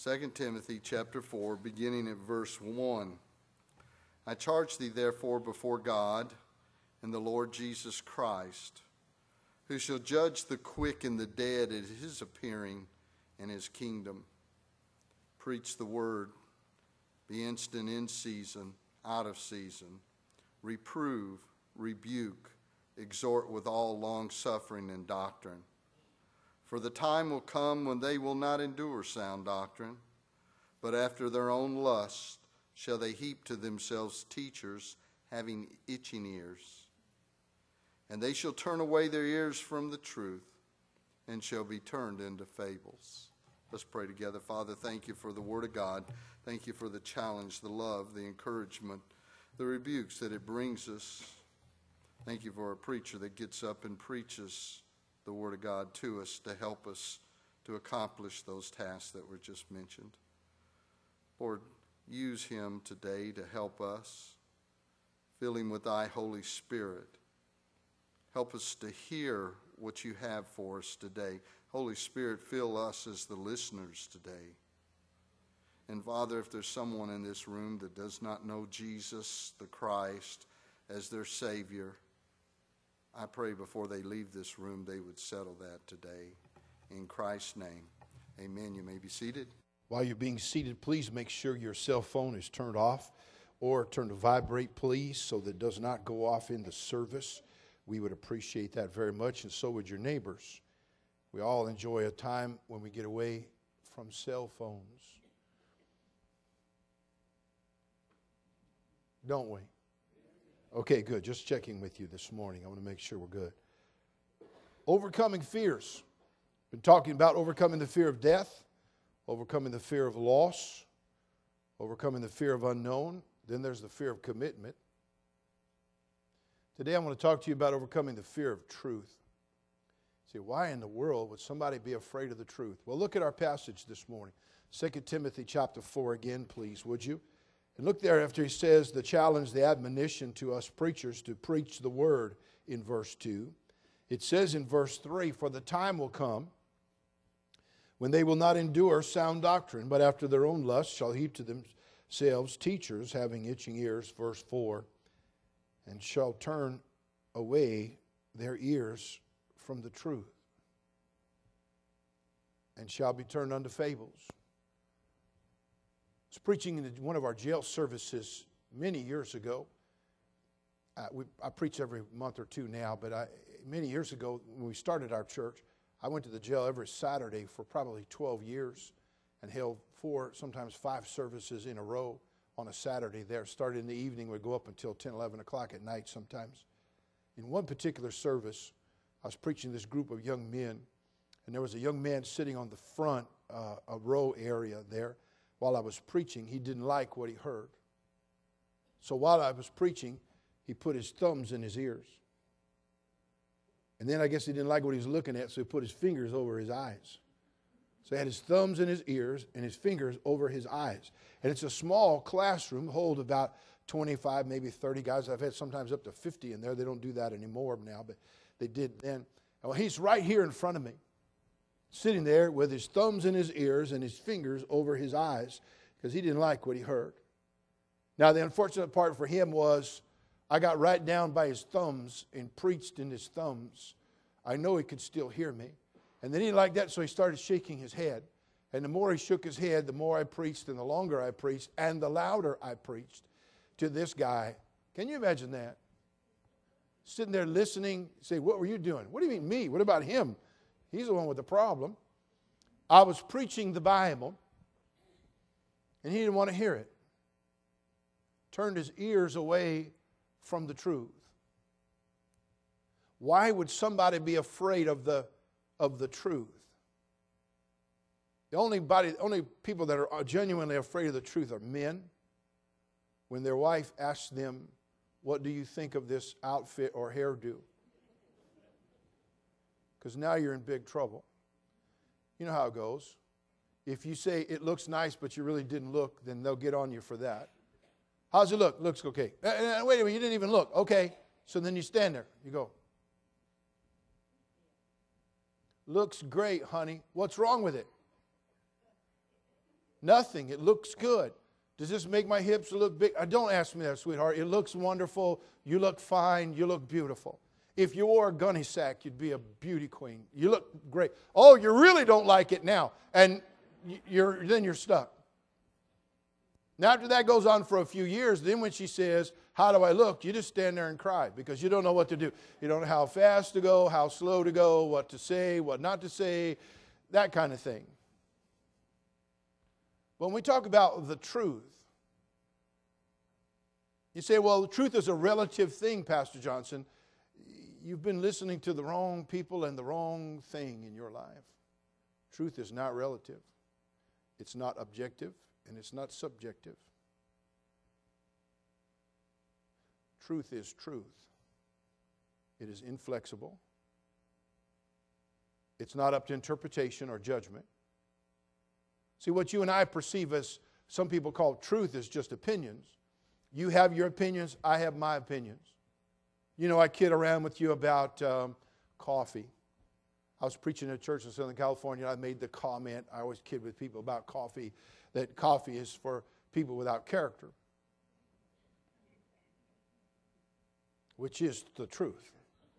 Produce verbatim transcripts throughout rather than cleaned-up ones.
Second Timothy chapter four, beginning at verse one. I charge thee therefore before God and the Lord Jesus Christ, who shall judge the quick and the dead at his appearing in his kingdom. Preach the word, be instant in season, out of season. Reprove, rebuke, exhort with all longsuffering and doctrine. For the time will come when they will not endure sound doctrine, but after their own lust shall they heap to themselves teachers having itching ears. And they shall turn away their ears from the truth and shall be turned into fables. Let's pray together. Father, thank you for the word of God. Thank you for the challenge, the love, the encouragement, the rebukes that it brings us. Thank you for a preacher that gets up and preaches the word of God to us to help us to accomplish those tasks that were just mentioned. Lord, use him today to help us. Fill him with thy Holy Spirit. Help us to hear what you have for us today. Holy Spirit, fill us as the listeners today. And Father, if there's someone in this room that does not know Jesus the Christ as their Savior, I pray before they leave this room they would settle that today. In Christ's name, amen. You may be seated. While you're being seated, please make sure your cell phone is turned off or turn to vibrate, please, so that it does not go off in the service. We would appreciate that very much, and so would your neighbors. We all enjoy a time when we get away from cell phones. Don't we? Okay, good. Just checking with you this morning. I want to make sure we're good. Overcoming fears. Been talking about overcoming the fear of death, overcoming the fear of loss, overcoming the fear of unknown. Then there's the fear of commitment. Today I want to talk to you about overcoming the fear of truth. See, why in the world would somebody be afraid of the truth? Well, look at our passage this morning. Second Timothy chapter four again, please, would you? And look there after he says the challenge, the admonition to us preachers to preach the word in verse two. It says in verse three, for the time will come when they will not endure sound doctrine, but after their own lust shall heap to themselves teachers having itching ears, verse four, and shall turn away their ears from the truth, and shall be turned unto fables. I was preaching in one of our jail services many years ago. Uh, we, I preach every month or two now, but I, many years ago when we started our church, I went to the jail every Saturday for probably twelve years and held four, sometimes five services in a row on a Saturday there. Started in the evening, we'd go up until ten, eleven o'clock at night sometimes. In one particular service, I was preaching to this group of young men, and there was a young man sitting on the front, uh, a row area there. While I was preaching, he didn't like what he heard. So while I was preaching, he put his thumbs in his ears. And then I guess he didn't like what he was looking at, so he put his fingers over his eyes. So he had his thumbs in his ears and his fingers over his eyes. And it's a small classroom, hold about twenty-five, maybe thirty guys. I've had sometimes up to fifty in there. They don't do that anymore now, but they did then. Well, he's right here in front of me, sitting there with his thumbs in his ears and his fingers over his eyes because he didn't like what he heard. Now, the unfortunate part for him was I got right down by his thumbs and preached in his thumbs. I know he could still hear me. And then he didn't like that, so he started shaking his head. And the more he shook his head, the more I preached and the longer I preached and the louder I preached to this guy. Can you imagine that? Sitting there listening, say, what were you doing? What do you mean me? What about him? He's the one with the problem. I was preaching the Bible, and he didn't want to hear it. Turned his ears away from the truth. Why would somebody be afraid of the, of the truth? The only, body, only people that are genuinely afraid of the truth are men. When their wife asks them, what do you think of this outfit or hairdo? Because now you're in big trouble. You know how it goes. If you say it looks nice, but you really didn't look, then they'll get on you for that. How's it look? Looks okay. Uh, uh, wait a minute, you didn't even look. Okay. So then you stand there. You go. Looks great, honey. What's wrong with it? Nothing. It looks good. Does this make my hips look big? Uh, Don't ask me that, sweetheart. It looks wonderful. You look fine. You look beautiful. If you wore a gunny sack, you'd be a beauty queen. You look great. Oh, you really don't like it now. And you're, then you're stuck. Now, after that goes on for a few years, then when she says, how do I look? You just stand there and cry because you don't know what to do. You don't know how fast to go, how slow to go, what to say, what not to say, that kind of thing. When we talk about the truth, you say, well, the truth is a relative thing, Pastor Johnson. You've been listening to the wrong people and the wrong thing in your life. Truth is not relative. It's not objective, and it's not subjective. Truth is truth. It is inflexible. It's not up to interpretation or judgment. See, what you and I perceive as some people call truth is just opinions. You have your opinions, I have my opinions. You know, I kid around with you about um, coffee. I was preaching at a church in Southern California, and I made the comment, I always kid with people about coffee, that coffee is for people without character, which is the truth.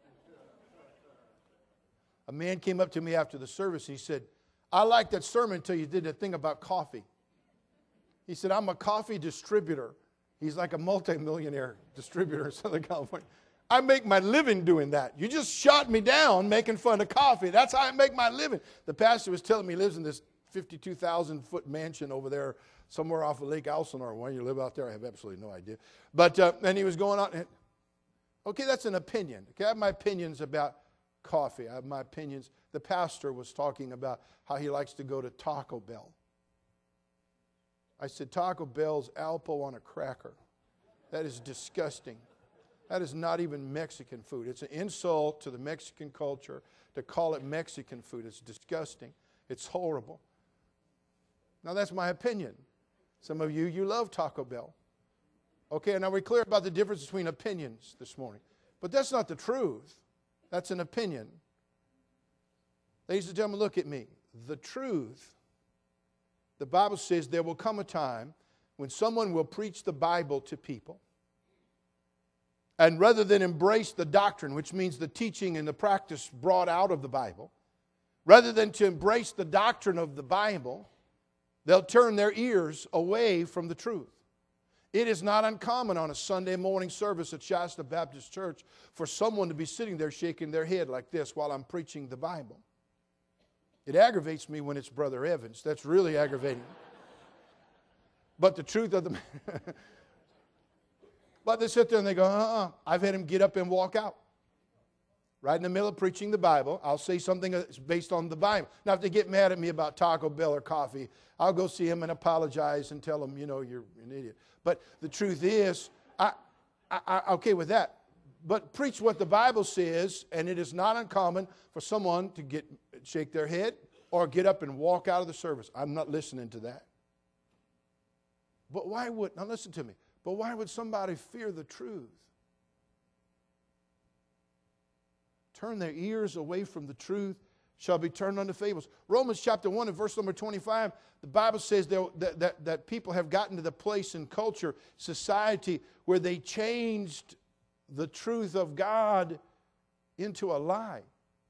A man came up to me after the service, and he said, I liked that sermon until you did that thing about coffee. He said, I'm a coffee distributor. He's like a multimillionaire distributor in Southern California. I make my living doing that. You just shot me down making fun of coffee. That's how I make my living. The pastor was telling me he lives in this fifty-two thousand foot mansion over there somewhere off of Lake Elsinore. Why you live out there, I have absolutely no idea. But, uh, and he was going on. And, okay, that's an opinion. Okay, I have my opinions about coffee. I have my opinions. The pastor was talking about how he likes to go to Taco Bell. I said, Taco Bell's Alpo on a cracker. That is disgusting. That is not even Mexican food. It's an insult to the Mexican culture to call it Mexican food. It's disgusting. It's horrible. Now, that's my opinion. Some of you, you love Taco Bell. Okay, now we're clear about the difference between opinions this morning. But that's not the truth. That's an opinion. Ladies and gentlemen, look at me. The truth, the Bible says there will come a time when someone will preach the Bible to people. And rather than embrace the doctrine, which means the teaching and the practice brought out of the Bible, rather than to embrace the doctrine of the Bible, they'll turn their ears away from the truth. It is not uncommon on a Sunday morning service at Shasta Baptist Church for someone to be sitting there shaking their head like this while I'm preaching the Bible. It aggravates me when it's Brother Evans. That's really aggravating. But the truth of the matter... But they sit there and they go, uh-uh. I've had him get up and walk out. Right in the middle of preaching the Bible, I'll say something that's based on the Bible. Now, if they get mad at me about Taco Bell or coffee, I'll go see him and apologize and tell him, you know, you're an idiot. But the truth is, I, I, I okay with that. But preach what the Bible says, and it is not uncommon for someone to get shake their head or get up and walk out of the service. I'm not listening to that. But why would, now listen to me, but why would somebody fear the truth? Turn their ears away from the truth, shall be turned unto fables. Romans chapter one and verse number twenty-five, the Bible says that, that, that people have gotten to the place in culture, society, where they changed the truth of God into a lie.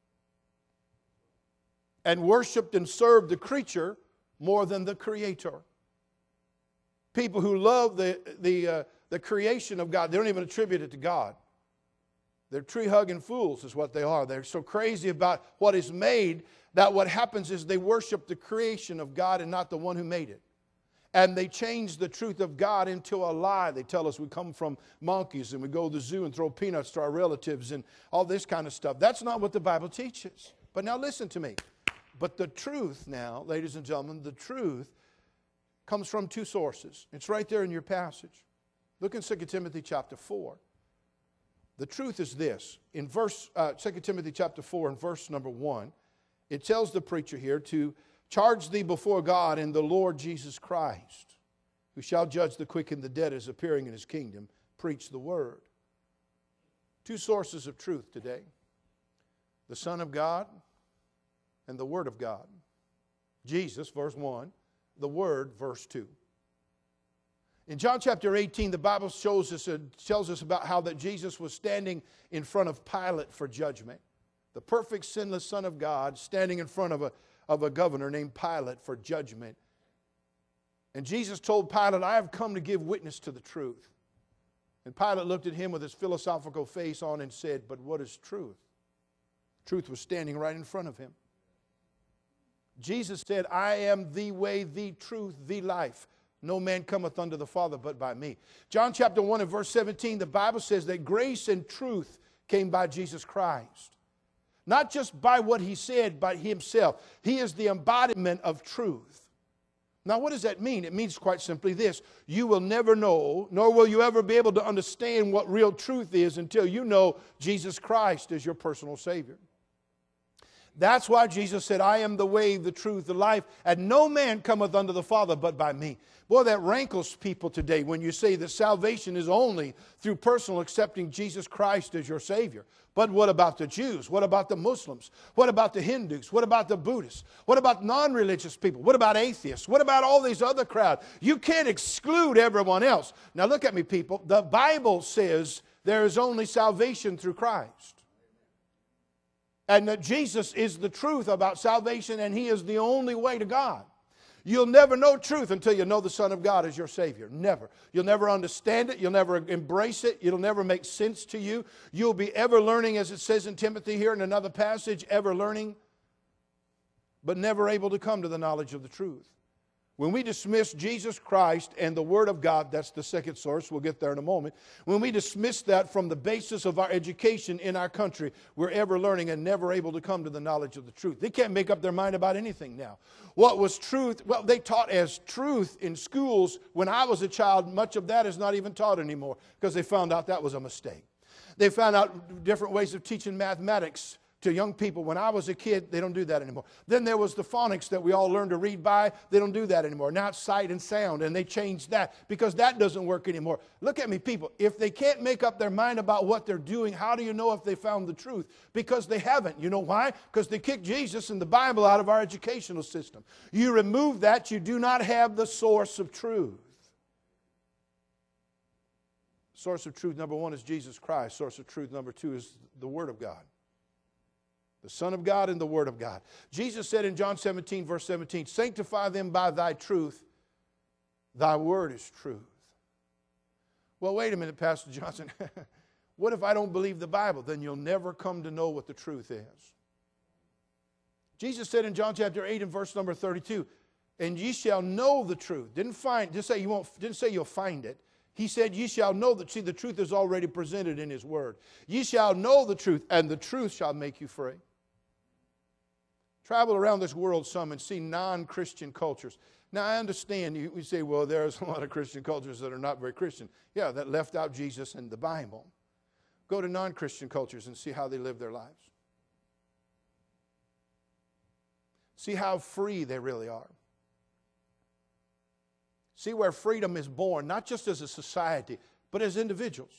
And worshiped and served the creature more than the Creator. People who love the, the, uh, the creation of God, they don't even attribute it to God. They're tree-hugging fools is what they are. They're so crazy about what is made that what happens is they worship the creation of God and not the one who made it. And they change the truth of God into a lie. They tell us we come from monkeys and we go to the zoo and throw peanuts to our relatives and all this kind of stuff. That's not what the Bible teaches. But now listen to me. But the truth now, ladies and gentlemen, the truth comes from two sources. It's right there in your passage. Look in Second Timothy chapter four. The truth is this. In verse uh, Second Timothy chapter four and verse number one, it tells the preacher here to charge thee before God and the Lord Jesus Christ, who shall judge the quick and the dead as appearing in his kingdom. Preach the word. Two sources of truth today. The Son of God and the Word of God. Jesus, verse one, the Word, verse two. In John chapter eighteen, the Bible shows us, uh, tells us about how that Jesus was standing in front of Pilate for judgment. The perfect, sinless Son of God standing in front of a, of a governor named Pilate for judgment. And Jesus told Pilate, I have come to give witness to the truth. And Pilate looked at him with his philosophical face on and said, but what is truth? Truth was standing right in front of him. Jesus said, I am the way, the truth, the life. No man cometh unto the Father but by me. John chapter one and verse seventeen, the Bible says that grace and truth came by Jesus Christ. Not just by what he said, but himself. He is the embodiment of truth. Now, what does that mean? It means quite simply this. You will never know, nor will you ever be able to understand what real truth is until you know Jesus Christ is your personal Savior. That's why Jesus said, I am the way, the truth, the life, and no man cometh unto the Father but by me. Boy, that rankles people today when you say that salvation is only through personal accepting Jesus Christ as your Savior. But what about the Jews? What about the Muslims? What about the Hindus? What about the Buddhists? What about non-religious people? What about atheists? What about all these other crowds? You can't exclude everyone else. Now look at me, people. The Bible says there is only salvation through Christ. And that Jesus is the truth about salvation, and He is the only way to God. You'll never know truth until you know the Son of God as your Savior. Never. You'll never understand it. You'll never embrace it. It'll never make sense to you. You'll be ever learning, as it says in Timothy here in another passage, ever learning, but never able to come to the knowledge of the truth. When we dismiss Jesus Christ and the Word of God, that's the second source, we'll get there in a moment. When we dismiss that from the basis of our education in our country, we're ever learning and never able to come to the knowledge of the truth. They can't make up their mind about anything now. What was truth? Well, they taught as truth in schools when I was a child. Much of that is not even taught anymore because they found out that was a mistake. They found out different ways of teaching mathematics to young people. When I was a kid, they don't do that anymore. Then there was the phonics that we all learned to read by. They don't do that anymore. Now it's sight and sound, and they changed that because that doesn't work anymore. Look at me, people. If they can't make up their mind about what they're doing, how do you know if they found the truth? Because they haven't. You know why? Because they kicked Jesus and the Bible out of our educational system. You remove that, you do not have the source of truth. Source of truth number one is Jesus Christ. Source of truth number two is the Word of God. The Son of God and the Word of God. Jesus said in John seventeen, verse seventeen, sanctify them by thy truth. Thy word is truth. Well, wait a minute, Pastor Johnson. What if I don't believe the Bible? Then you'll never come to know what the truth is. Jesus said in John chapter eight and verse number thirty-two, and ye shall know the truth. Didn't find, didn't say you won't, didn't say you'll find it. He said, ye shall know that. See, the truth is already presented in His Word. Ye shall know the truth, and the truth shall make you free. Travel around this world some and see non-Christian cultures. Now, I understand you, you say, well, there's a lot of Christian cultures that are not very Christian. Yeah, that left out Jesus and the Bible. Go to non-Christian cultures and see how they live their lives. See how free they really are. See where freedom is born, not just as a society, but as individuals.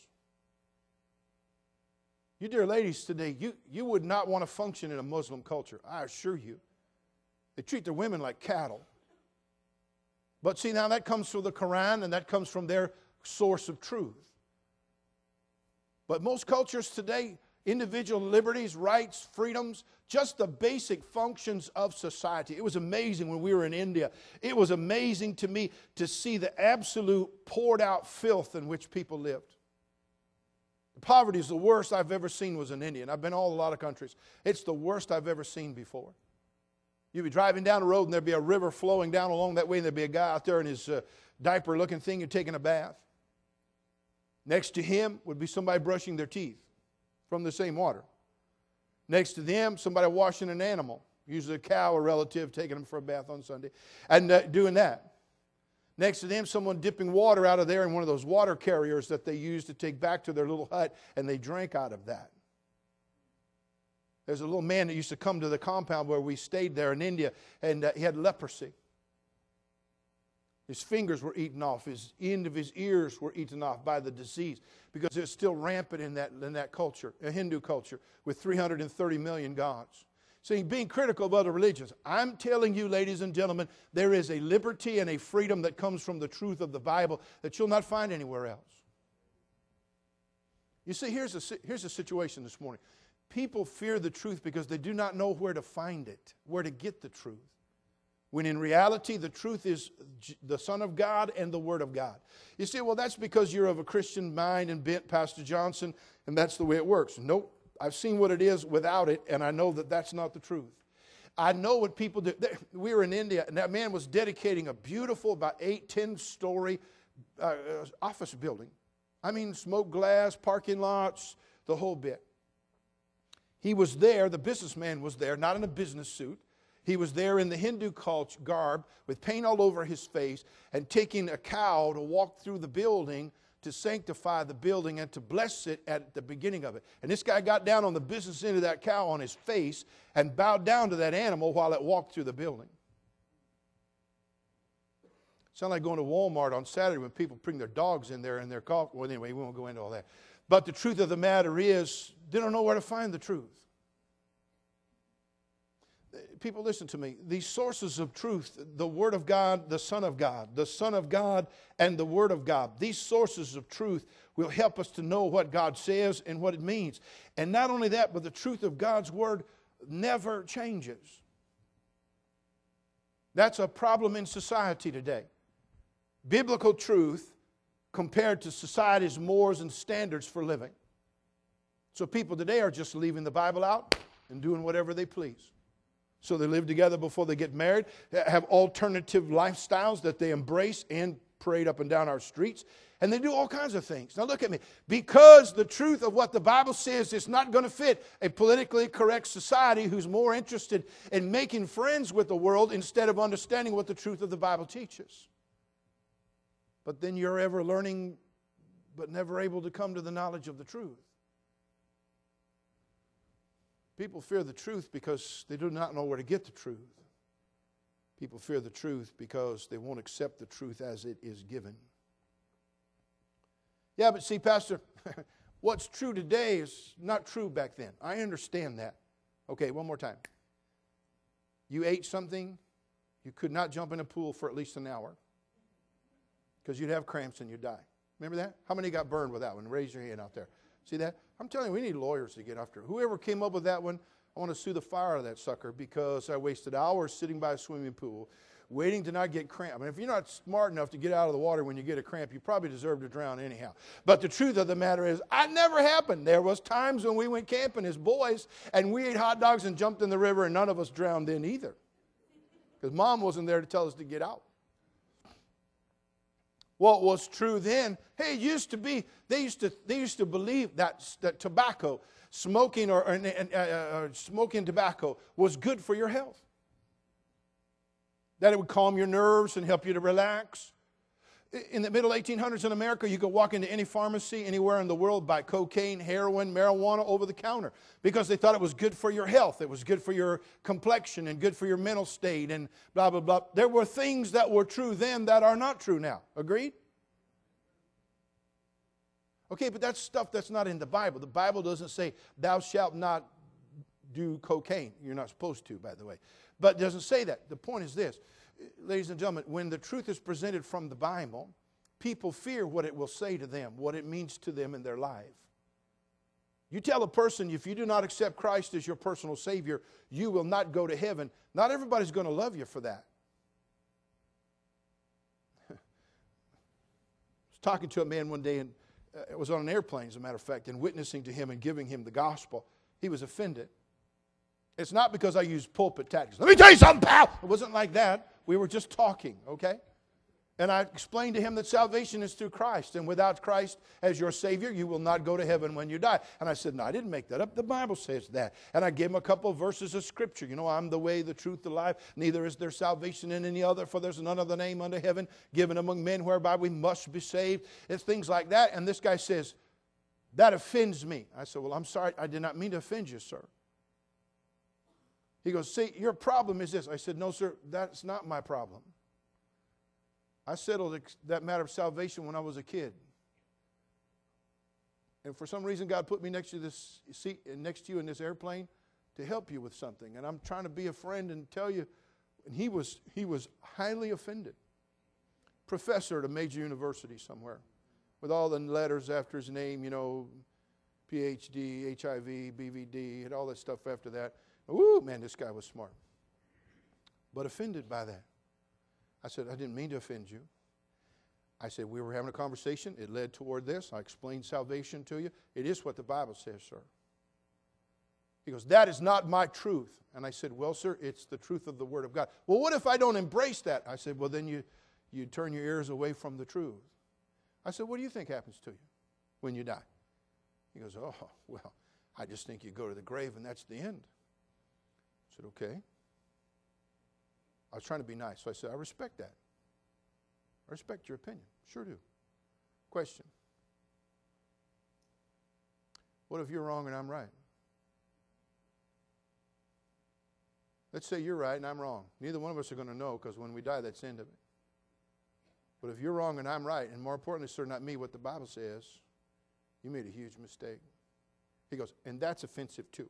You dear ladies today, you, you would not want to function in a Muslim culture, I assure you. They treat their women like cattle. But see, now that comes from the Quran and that comes from their source of truth. But most cultures today, individual liberties, rights, freedoms, just the basic functions of society. It was amazing when we were in India. It was amazing to me to see the absolute poured out filth in which people lived. Poverty is the worst I've ever seen was in India. And I've been all a lot of countries. It's the worst I've ever seen before. You'd be driving down the road and there'd be a river flowing down along that way and there'd be a guy out there in his uh, diaper looking thing and taking a bath. Next to him would be somebody brushing their teeth from the same water. Next to them, somebody washing an animal, usually a cow or relative, taking them for a bath on Sunday, and uh, doing that. Next to them, someone dipping water out of there in one of those water carriers that they use to take back to their little hut, and they drank out of that. There's a little man that used to come to the compound where we stayed there in India, and uh, he had leprosy. His fingers were eaten off. His end of his ears were eaten off by the disease because it's still rampant in that, in that culture, a Hindu culture with three hundred thirty million gods. See, being critical of other religions. I'm telling you, ladies and gentlemen, there is a liberty and a freedom that comes from the truth of the Bible that you'll not find anywhere else. You see, here's a, here's a situation this morning. People fear the truth because they do not know where to find it, where to get the truth. When in reality, the truth is the Son of God and the Word of God. You say, well, that's because you're of a Christian mind and bent, Pastor Johnson, and that's the way it works. Nope. I've seen what it is without it, and I know that that's not the truth. I know what people do. We were in India, and that man was dedicating a beautiful, about eight, ten-story uh, office building. I mean, smoked glass, parking lots, the whole bit. He was there, the businessman was there, not in a business suit. He was there in the Hindu culture garb with paint all over his face and taking a cow to walk through the building to sanctify the building and to bless it at the beginning of it. And this guy got down on the business end of that cow on his face and bowed down to that animal while it walked through the building. Sound like going to Walmart on Saturday when people bring their dogs in there and their coffee. Well, anyway, we won't go into all that. But the truth of the matter is, they don't know where to find the truth. People, listen to me. These sources of truth, the Word of God, the Son of God, the Son of God, and the Word of God, these sources of truth will help us to know what God says and what it means. And not only that, but the truth of God's Word never changes. That's a problem in society today. Biblical truth compared to society's mores and standards for living. So people today are just leaving the Bible out and doing whatever they please. So they live together before they get married, have alternative lifestyles that they embrace and parade up and down our streets. And they do all kinds of things. Now look at me. Because the truth of what the Bible says is not going to fit a politically correct society who's more interested in making friends with the world instead of understanding what the truth of the Bible teaches. But then you're ever learning but never able to come to the knowledge of the truth. People fear the truth because they do not know where to get the truth. People fear the truth because they won't accept the truth as it is given. Yeah, but see, Pastor, what's true today is not true back then. I understand that. Okay, one more time. You ate something, you could not jump in a pool for at least an hour because you'd have cramps and you'd die. Remember that? How many got burned with that one? Raise your hand out there. See that? I'm telling you, we need lawyers to get after it. Whoever came up with that one, I want to sue the fire out of that sucker because I wasted hours sitting by a swimming pool waiting to not get cramp. I mean, if you're not smart enough to get out of the water when you get a cramp, you probably deserve to drown anyhow. But the truth of the matter is, it never happened. There was times when we went camping as boys and we ate hot dogs and jumped in the river and none of us drowned then either because Mom wasn't there to tell us to get out. What was true then, hey, it used to be, they used to they used to believe that, that tobacco, smoking or, or uh, uh, smoking tobacco was good for your health. That it would calm your nerves and help you to relax. In the middle eighteen hundreds in America, you could walk into any pharmacy anywhere in the world, buy cocaine, heroin, marijuana over the counter because they thought it was good for your health. It was good for your complexion and good for your mental state and blah, blah, blah. There were things that were true then that are not true now. Agreed? Okay, but that's stuff that's not in the Bible. The Bible doesn't say, thou shalt not do cocaine. You're not supposed to, by the way. But it doesn't say that. The point is this. Ladies and gentlemen, when the truth is presented from the Bible, people fear what it will say to them, what it means to them in their life. You tell a person, if you do not accept Christ as your personal Savior, you will not go to heaven. Not everybody's going to love you for that. I was talking to a man one day, and uh, it was on an airplane, as a matter of fact, and witnessing to him and giving him the gospel. He was offended. It's not because I used pulpit tactics. Let me tell you something, pal. It wasn't like that. We were just talking, okay? And I explained to him that salvation is through Christ. And without Christ as your Savior, you will not go to heaven when you die. And I said, no, I didn't make that up. The Bible says that. And I gave him a couple of verses of Scripture. You know, I'm the way, the truth, the life. Neither is there salvation in any other, for there's none other name under heaven given among men whereby we must be saved. It's things like that. And this guy says, that offends me. I said, well, I'm sorry. I did not mean to offend you, sir. He goes, see, your problem is this. I said, no, sir, that's not my problem. I settled that matter of salvation when I was a kid. And for some reason, God put me next to this seat, next to you in this airplane. to help you with something. And I'm trying to be a friend and tell you, and he was, he was highly offended. Professor at a major university somewhere, with all the letters after his name, you know, P H D, H I V, B V D, and all that stuff after that. Ooh, man, this guy was smart. But offended by that. I said, I didn't mean to offend you. I said, we were having a conversation. It led toward this. I explained salvation to you. It is what the Bible says, sir. He goes, that is not my truth. And I said, well, sir, it's the truth of the Word of God. Well, what if I don't embrace that? I said, well, then you, you turn your ears away from the truth. I said, what do you think happens to you when you die? He goes, oh, well, I just think you go to the grave and that's the end. I said, okay. I was trying to be nice. So I said, I respect that. I respect your opinion. Sure do. Question. What if you're wrong and I'm right? Let's say you're right and I'm wrong. Neither one of us are going to know because when we die, that's the end of it. But if you're wrong and I'm right, and more importantly, sir, not me, what the Bible says, you made a huge mistake. He goes, and that's offensive too.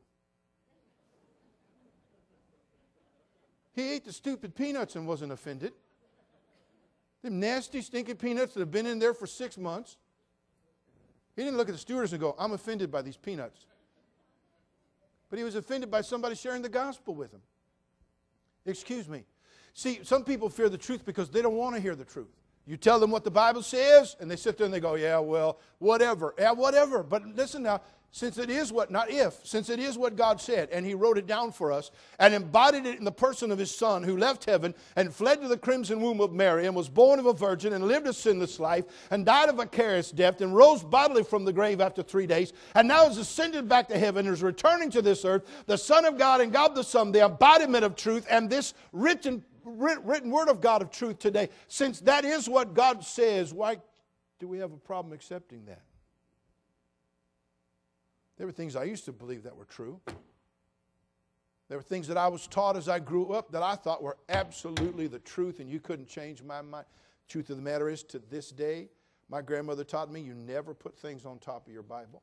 He ate the stupid peanuts and wasn't offended. Them nasty, stinking peanuts that have been in there for six months. He didn't look at the stewardess and go, I'm offended by these peanuts. But he was offended by somebody sharing the gospel with him. Excuse me. See, some people fear the truth because they don't want to hear the truth. You tell them what the Bible says, and they sit there and they go, yeah, well, whatever. Yeah, whatever. But listen now, since it is what, not if, since it is what God said, and He wrote it down for us, and embodied it in the person of His Son, who left heaven and fled to the crimson womb of Mary, and was born of a virgin, and lived a sinless life, and died a vicarious death, and rose bodily from the grave after three days, and now is ascended back to heaven, and is returning to this earth, the Son of God and God the Son, the embodiment of truth, and this written written word of God of truth today. Since that is what God says, why do we have a problem accepting that? There were things I used to believe that were true. There were things that I was taught as I grew up that I thought were absolutely the truth, and you couldn't change my mind. Truth of the matter is, to this day, my grandmother taught me you never put things on top of your Bible.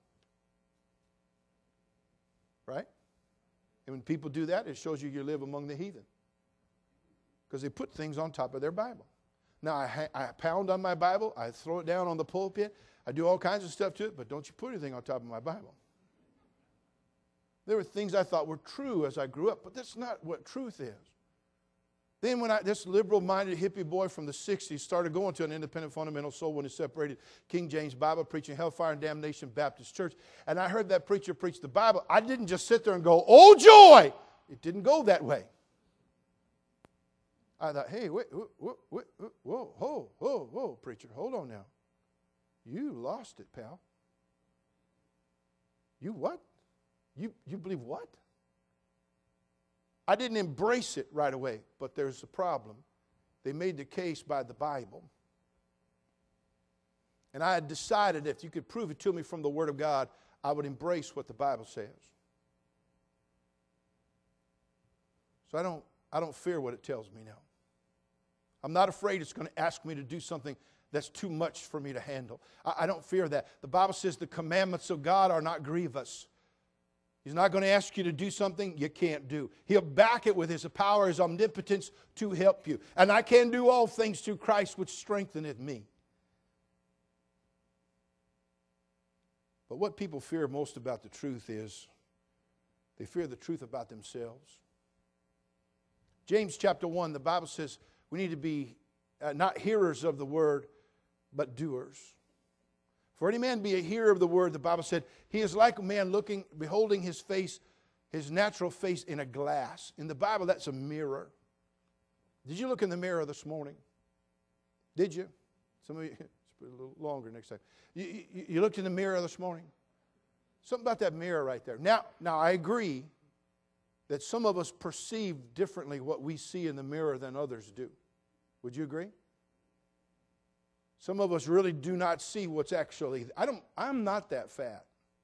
Right? And when people do that, it shows you you live among the heathen. Because they put things on top of their Bible. Now, I, ha- I pound on my Bible. I throw it down on the pulpit. I do all kinds of stuff to it, but don't you put anything on top of my Bible. There were things I thought were true as I grew up, but that's not what truth is. Then when I, this liberal-minded hippie boy from the sixties started going to an independent fundamental soul when he separated King James Bible, preaching Hellfire and Damnation Baptist Church, and I heard that preacher preach the Bible, I didn't just sit there and go, oh joy! It didn't go that way. I thought, hey, wait, whoa, whoa, whoa, whoa, whoa, whoa, whoa, preacher, hold on now. You lost it, pal. You what? You, you believe what? I didn't embrace it right away, but there's a problem. They made the case by the Bible. And I had decided if you could prove it to me from the Word of God, I would embrace what the Bible says. So I don't, I don't fear what it tells me now. I'm not afraid it's going to ask me to do something that's too much for me to handle. I, I don't fear that. The Bible says the commandments of God are not grievous. He's not going to ask you to do something you can't do. He'll back it with His power, His omnipotence to help you. And I can do all things through Christ which strengtheneth me. But what people fear most about the truth is they fear the truth about themselves. James chapter one, the Bible says we need to be uh, not hearers of the word, but doers. For any man be a hearer of the word, the Bible said, he is like a man looking, beholding his face, his natural face in a glass. In the Bible, that's a mirror. Did you look in the mirror this morning? Did you? Some of you, it's a little longer next time. You, you, you looked in the mirror this morning? Something about that mirror right there. Now, now I agree that some of us perceive differently what we see in the mirror than others do. Would you agree? Some of us really do not see what's actually, I don't, I'm not that fat.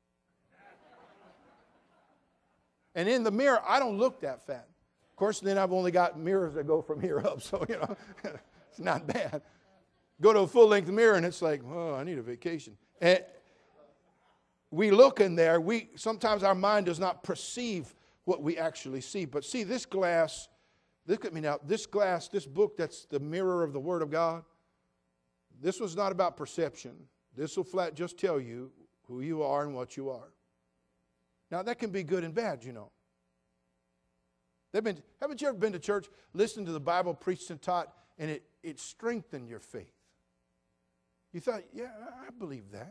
And in the mirror, I don't look that fat. Of course, then I've only got mirrors that go from here up, so, you know, it's not bad. Go to a full-length mirror, and it's like, oh, I need a vacation. And we look in there, we sometimes our mind does not perceive what we actually see. But see, this glass, look at me now, this glass, this book that's the mirror of the Word of God, this was not about perception. This will flat just tell you who you are and what you are. Now, that can be good and bad, you know. They've been, haven't you ever been to church, listened to the Bible preached and taught, and it, it strengthened your faith? You thought, yeah, I believe that.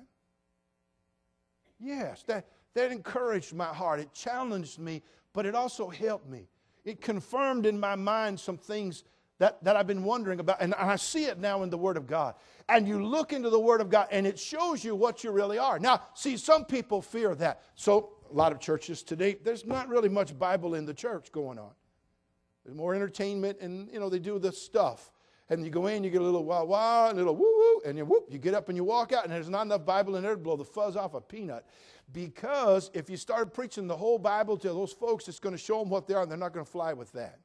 Yes, that, that encouraged my heart. It challenged me, but it also helped me. It confirmed in my mind some things that, that I've been wondering about, and I see it now in the Word of God. And you look into the Word of God, and it shows you what you really are. Now, see, some people fear that. So, a lot of churches today, there's not really much Bible in the church going on. There's more entertainment, and, you know, they do this stuff. And you go in, you get a little wah-wah, and a little woo-woo, and you whoop, you get up and you walk out, and there's not enough Bible in there to blow the fuzz off a peanut. Because if you start preaching the whole Bible to those folks, it's going to show them what they are, and they're not going to fly with that.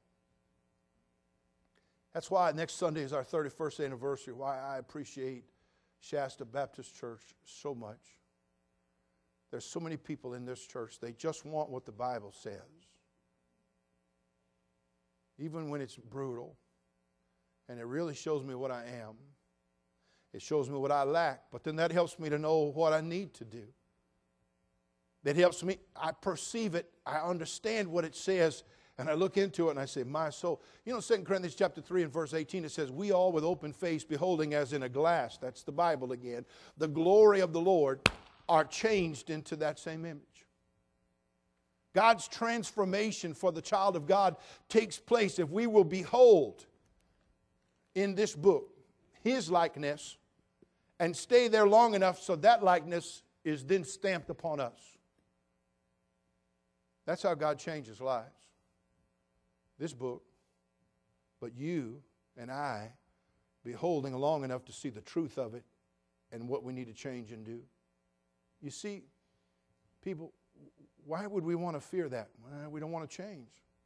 That's why next Sunday is our thirty-first anniversary, why I appreciate Shasta Baptist Church so much. There's so many people in this church, they just want what the Bible says. Even when it's brutal. And it really shows me what I am. It shows me what I lack. But then that helps me to know what I need to do. That helps me. I perceive it. I understand what it says. And I look into it and I say, my soul. You know, Second Corinthians chapter three and verse eighteen, it says, we all with open face, beholding as in a glass, that's the Bible again, the glory of the Lord, are changed into that same image. God's transformation for the child of God takes place if we will behold in this book His likeness and stay there long enough so that likeness is then stamped upon us. That's how God changes lives. This book, but you and I beholding long enough to see the truth of it and what we need to change and do. You see, people, why would we want to fear that? Well, we don't want to change.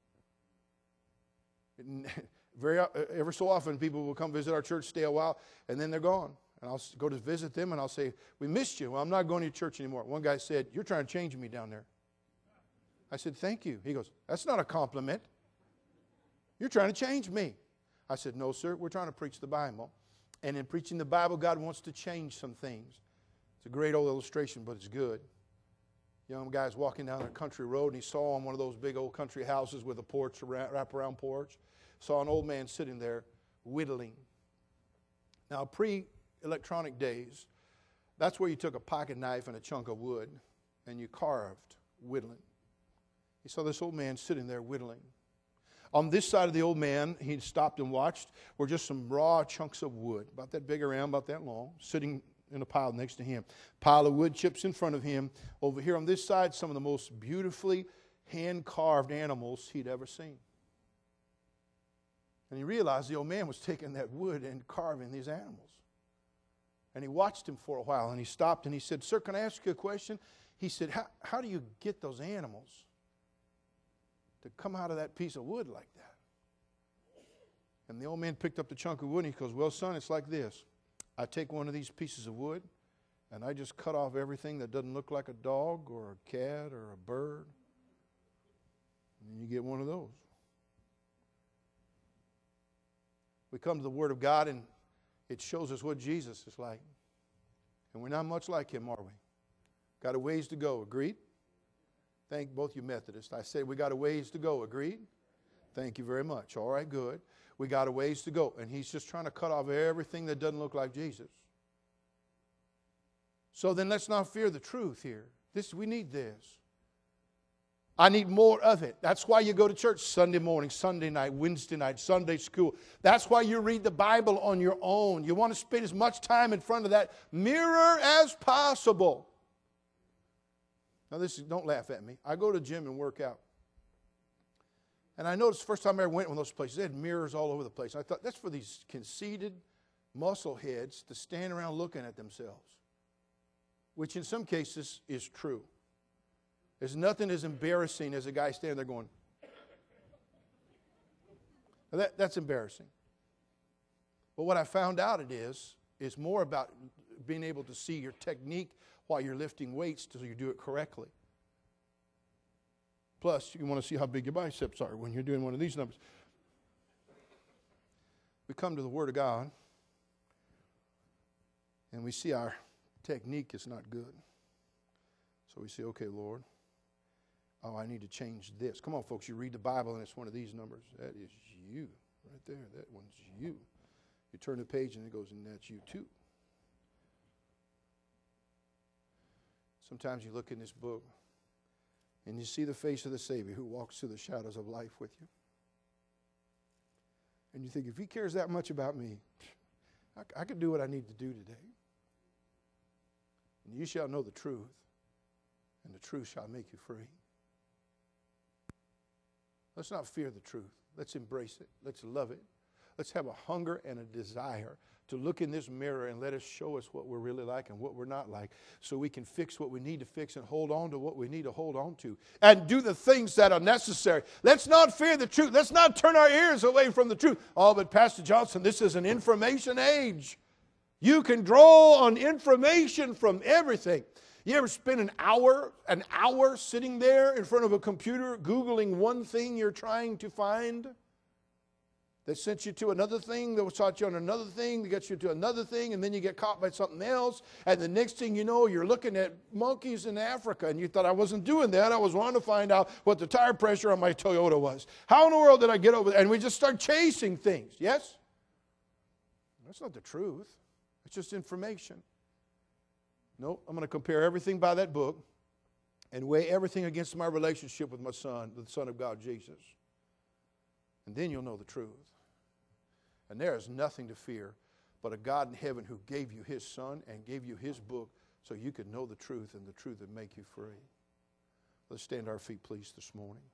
Very, ever so often, people will come visit our church, stay a while, and then they're gone. And I'll go to visit them, and I'll say, we missed you. Well, I'm not going to your church anymore. One guy said, you're trying to change me down there. I said, thank you. He goes, that's not a compliment. You're trying to change me. I said, no, sir, we're trying to preach the Bible. And in preaching the Bible, God wants to change some things. It's a great old illustration, but it's good. Young guy's walking down a country road, and he saw on one of those big old country houses with a porch, a wrap-around porch, saw an old man sitting there whittling. Now, pre-electronic days, that's where you took a pocket knife and a chunk of wood, and you carved whittling. He saw this old man sitting there whittling. On this side of the old man, he stopped and watched, were just some raw chunks of wood, about that big around, about that long, sitting in a pile next to him. Pile of wood chips in front of him. Over here on this side, some of the most beautifully hand-carved animals he'd ever seen. And he realized the old man was taking that wood and carving these animals. And he watched him for a while, and he stopped and he said, sir, can I ask you a question? He said, how, how do you get those animals to come out of that piece of wood like that? And the old man picked up the chunk of wood and he goes, well, son, it's like this. I take one of these pieces of wood and I just cut off everything that doesn't look like a dog or a cat or a bird. And you get one of those. We come to the Word of God and it shows us what Jesus is like. And we're not much like Him, are we? Got a ways to go, agreed? Thank both you Methodists. I said we got a ways to go, agreed? Thank you very much. All right, good. We got a ways to go. And He's just trying to cut off everything that doesn't look like Jesus. So then let's not fear the truth here. This, we need this. I need more of it. That's why you go to church Sunday morning, Sunday night, Wednesday night, Sunday school. That's why you read the Bible on your own. You want to spend as much time in front of that mirror as possible. Now, this is, don't laugh at me. I go to the gym and work out. And I noticed the first time I ever went to one of those places, they had mirrors all over the place. I thought, that's for these conceited muscle heads to stand around looking at themselves, which in some cases is true. There's nothing as embarrassing as a guy standing there going, that, that's embarrassing. But what I found out it is, is more about being able to see your technique while you're lifting weights so you do it correctly. Plus, you want to see how big your biceps are when you're doing one of these numbers. We come to the Word of God, and we see our technique is not good. So we say, okay, Lord, oh, I need to change this. Come on, folks, you read the Bible, and it's one of these numbers. That is you right there. That one's you. You turn the page, and it goes, and that's you too. Sometimes you look in this book, and you see the face of the Savior who walks through the shadows of life with you. And you think, if he cares that much about me, I, I could do what I need to do today. And you shall know the truth, and the truth shall make you free. Let's not fear the truth. Let's embrace it. Let's love it. Let's have a hunger and a desire to look in this mirror and let us show us what we're really like and what we're not like, so we can fix what we need to fix and hold on to what we need to hold on to and do the things that are necessary. Let's not fear the truth. Let's not turn our ears away from the truth. Oh, but Pastor Johnson, this is an information age. You can draw on information from everything. You ever spend an hour, an hour sitting there in front of a computer Googling one thing you're trying to find? That sent you to another thing, that taught you on another thing, that gets you to another thing, and then you get caught by something else, and the next thing you know, you're looking at monkeys in Africa, and you thought, I wasn't doing that. I was wanting to find out what the tire pressure on my Toyota was. How in the world did I get over there? And we just start chasing things, yes? That's not the truth. It's just information. No, I'm going to compare everything by that book and weigh everything against my relationship with my son, the Son of God, Jesus. And then you'll know the truth. And there is nothing to fear but a God in heaven who gave you his son and gave you his book so you could know the truth, and the truth would make you free. Let's stand to our feet, please, this morning.